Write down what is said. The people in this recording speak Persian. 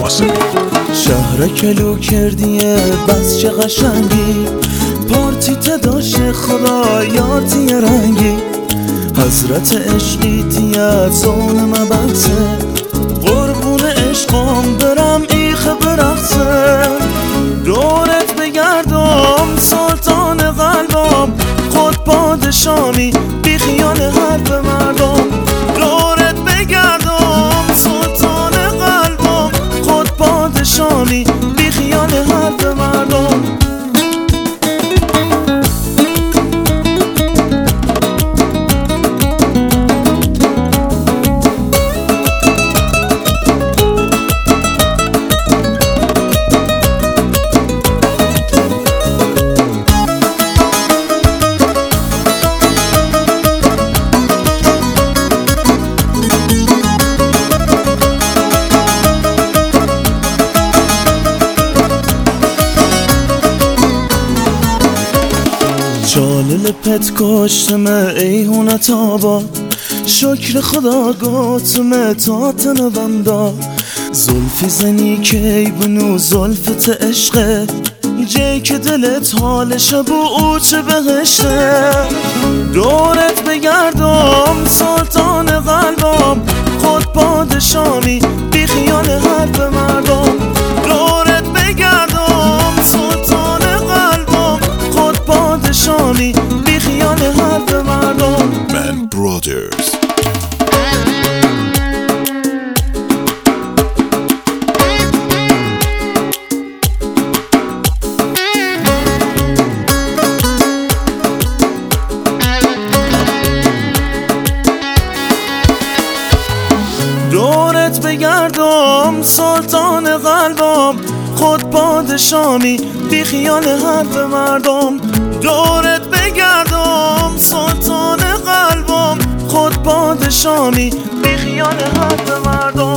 فاصله. شهر کلو کردیه بس چه قشنگی، پارتی تداش خدا یارتی رنگی، حضرت عشقی تیت زون مبلسه، قربون عشقم برم ایخ برقصه، دورت بگردم سلطان قلبم، خود پادشامی بی خیال حرف مردم، دورت بگردم سلطان قلبم، خود پادشامی بی خیال حرف مردم. چاله لپت کشتمه ایهونه تابا، شکر خدا گوتمه تا تنوم دا، زلفی زنی که بنو زلفت عشقه، جایی که دلت حالشه بو او چه بهشته، دورت بگردم سلطان قلبم، خود پادشامی بی خیال حرف مردم، دورت بگردم سلطان قلبم، خود پادشامی بی خیال حرف مردم. من برادرز. دورت بگردم سلطان قلبم، خود پادشامی بی خیال حرف مردم، دورت بگردم سلطان قلبم، خود پادشامی بی خیال حرف مردم.